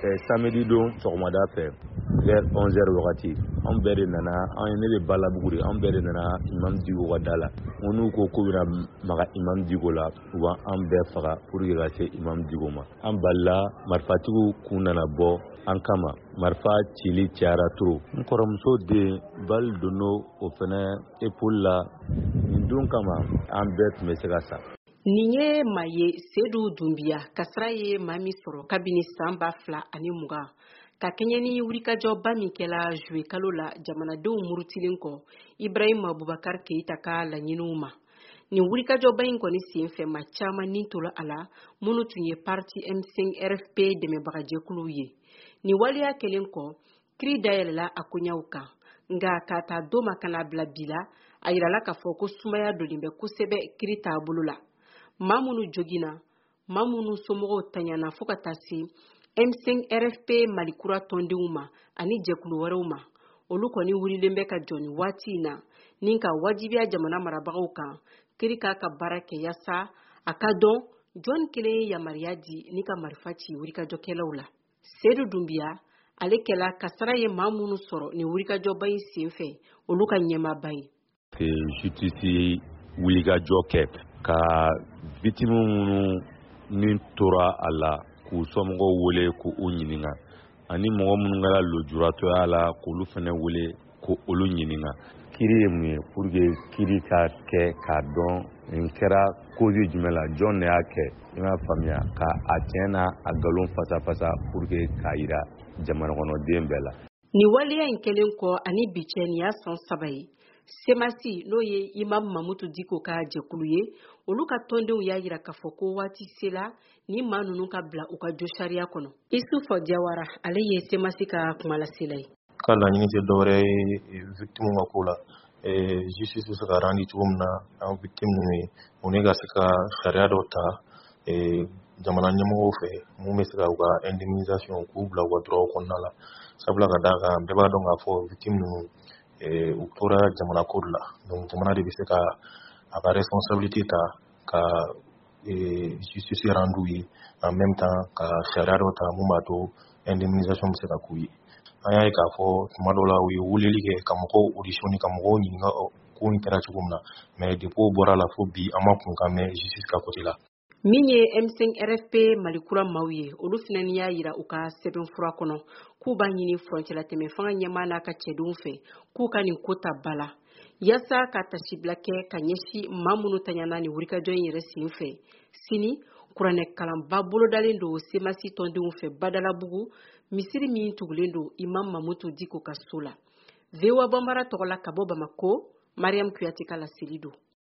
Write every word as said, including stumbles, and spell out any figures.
samedi don sɔgɔmada fɛ vers onze heures wagati an bɛɛ de nana an ne bɛ Balabugu de an bɛɛ de nana Imam Diko ka da la n'u ko ko bɛna maga Imam Diko la u ba an bɛɛ faga pour que ka se Imam Diko ma an balila marifatigiw kun nana bɔ an kama marifa cili cayara trop n kɔrɔmuso den bal donna o fɛnɛ épaule la nin don kama an bɛɛ tun bɛ se ka sa. Nin ye maa ye Seydou Doumbia kasara ye maa min sɔrɔ kabini san ba fila ani mugan ka kɛɲɛ ni wulikajɔba min kɛla juillet kalo la jamanadenw murutilen kɔ Ibrahima Boubacar Keita ka laɲiniw ma. Nin wulikajɔba in kɔni sen fɛ maa caman nin tola a la minnu tun ye parti M cinq R F P dɛmɛbagajɛkuluw ye. Nin waleya kelen kɔ kiri dayɛlɛla a koɲaw kan nka k'a ta don ma kana bila bi la a yirala k'a fɔ ko sumaya donnen bɛ kosɛbɛ kiri taabolo la. Maa minnu jogina, maa minnu somɔgɔw tanyana fo ka taa se M cinq R F P Malikura tɔndenw ma ani jɛkulu wɛrɛw ma olu kɔni wurilen bɛ ka jɔ nin waati in na ni ka wajibiya jamana marabagaw kan kiri k'a ka baara kɛ yaasa a ka dɔn jɔn kelen ye yamaruya di ni ka marifa ci wulikajɔkɛlaw la. Seydou Doumbia ale kɛla kasara ye maa minnu sɔrɔ nin wulikajɔba in sen fɛ olu ka ɲɛmaaba ye. Justice wulikajɔ kɛ ka victime minnu ni tora a la k'u somɔgɔw wele k'u ɲininka ani mɔgɔ minnu kɛra lujuratɔya la k'olu fana wele k'olu ɲininka. Kiri ye mun ye pour que kiri ka kɛ k'a dɔn nin kɛra cause jumɛn la jɔn de y'a kɛ i m'a faamuya ka a tiɲɛ n'a a nkalon fasafasa pour que k'a yira jamana kɔnɔden bɛɛ la. Nin waleya in kɛlen kɔ ani bi cɛ nin y'a san saba ye. Semasi n'o ye Imam Mamutu Diko ka jɛkulu ye olu ka tɔndenw y'a yira k'a fɔ ko waati sela ni maa ninnu ka bila u ka jo sariya kɔnɔ. Isufu Diawara ale ye Semasi ka kumalasela ye. Ka laɲini tɛ dɔwɛrɛ ye victime ka ko la justice bɛ se ka randi cogo min na an victime ninnu ye u ne ka se ka sariya dɔ ta jamana ɲɛmɔgɔw fɛ mun bɛ se ka u ka indemnisation k'u bila u ka droit kɔnɔna la sabula ka d'a kan bɛɛ b'a dɔn k'a fɔ victime ninnu u tora jamana ko la donc jamana de bɛ se ka a ka responsabilité ta ka justice rendu ye en même temps ka sariya dɔ ta mun b'a to indemnisation bɛ se ka k'u ye. An y'a ye k'a fɔ tuma dɔw la u ye weleli kɛ ka mɔgɔw auditionner ka mɔgɔw ɲininka ko in kɛra cogo min na mais depuis o bɔra la fo bi an ma kun ka mɛn justice ka côté la. Min ye M cinq R F P Malikura maaw ye olu fana y'a yira u ka sɛbɛnfura kɔnɔ k'u b'a ɲini frontière tɛmɛ fanga ɲɛmaa n'a ka cɛdenw fɛ k'u ka nin ko ta ba la yaasa ka tasibila kɛ ka ɲɛsi maa minnu tanyana ni wulikajɔ in yɛrɛ sen fɛ. Sini kuranɛ kalanba bolodalen don Semasi tɔndenw fɛ Badalabugu misiri min tugulen don Imam Mamutu Diko ka so la. V O A Bambara tɔgɔ la ka bɔ Bamako, Mariam Kuyate ka laseli don.